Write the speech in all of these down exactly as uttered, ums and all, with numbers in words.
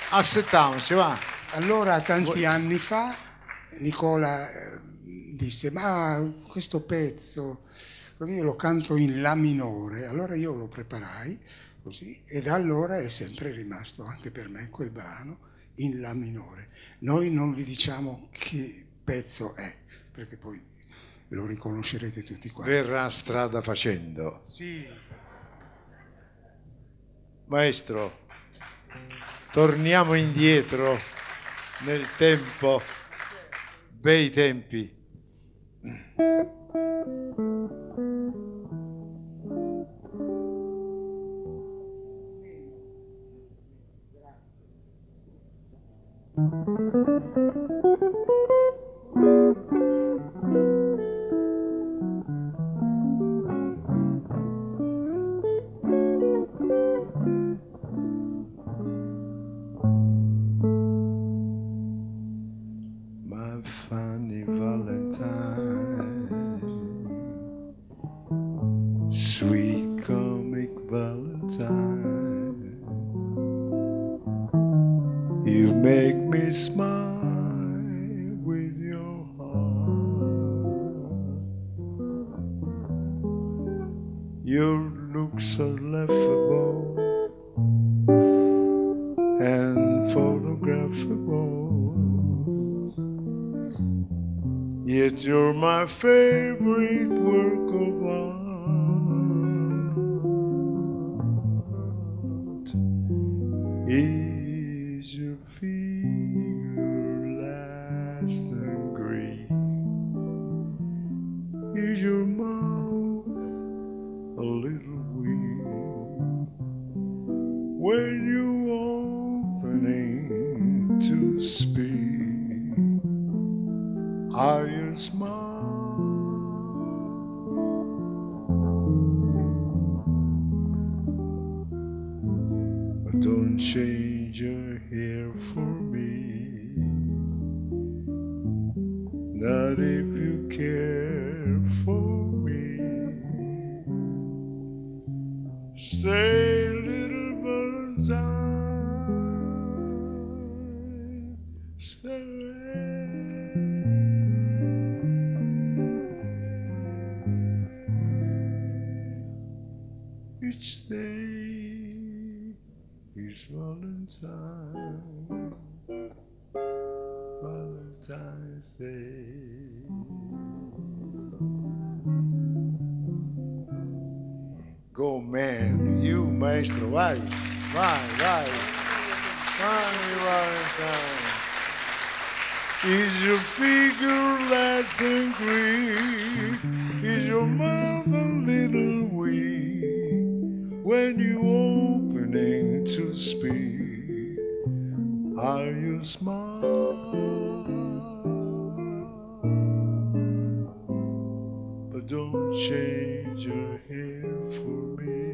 Aspettiamoci, va. Allora, tanti anni fa, Nicola eh, disse, ma questo pezzo, io lo canto in La minore. Allora io lo preparai così, e da allora è sempre rimasto anche per me quel brano in La minore. Noi non vi diciamo che pezzo è, perché poi lo riconoscerete tutti quanti. Verrà strada facendo. Sì. Maestro, torniamo indietro nel tempo, bei tempi. My funny Valentine, sweet comic Valentine, you make me smile with your heart. Your looks are laughable and photographable, yet you're my favorite work of art. Is your figure last and green? Is your mouth a little weak when you opening to speak? Are you smart? But don't change your hair for me, not if you care for me. Stay, little Valentine, stay. Each day is Valentine, Valentine's Day. Go man, you maestro, vai, vai, vai. Vai, Valentine. Is your figure less than green? Is your mouth a little weak when you opening to speak? Are you smart? But don't change your hair for me,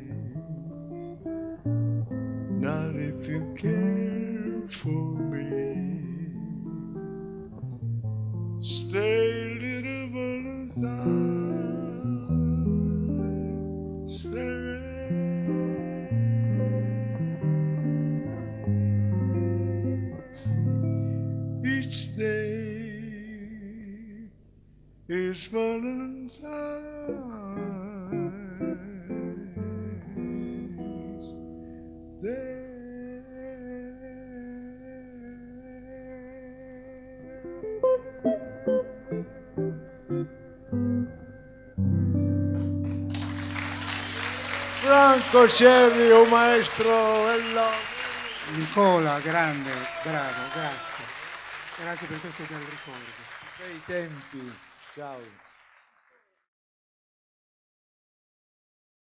not if you care for me. Stay, little Valentine, stay. Each day is Valentine's Day. Franco Cerri, un maestro, hello. Nicola, grande, bravo, grazie. Grazie per questo bel ricordo. Bei tempi, ciao.